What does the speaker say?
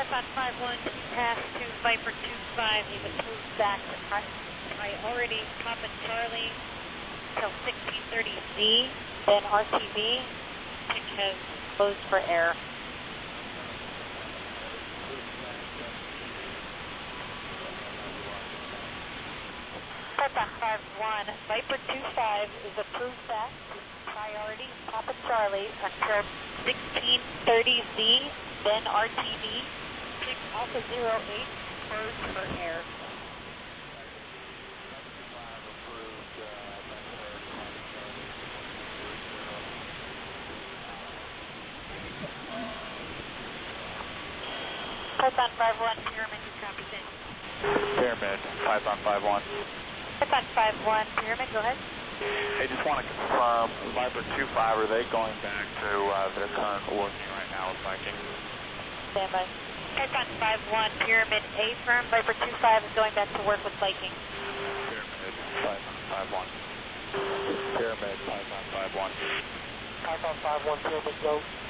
Python 5-1, pass to Viper 2-5, you've been moved back to priority Papa Charlie till 1630Z, then RTB, tick has closed for air. Python 5-1, Viper 2-5 is approved back to priority Papa Charlie until 1630Z, then RTB, tick Alpha 08, closed for air. Python 5-1, Pyramid, you copy that? Pyramid, Python 5-1. Python 5-1, Pyramid, go ahead. I just want to confirm, Viper 2-5, are they going back to their current working right now with Viking? Stand by. Python 5-1, Pyramid, A firm, Viper 2-5 is going back to work with Viking. Pyramid, Python 5-1. Pyramid, Python 5-1. Python 5-1, Pyramid, go.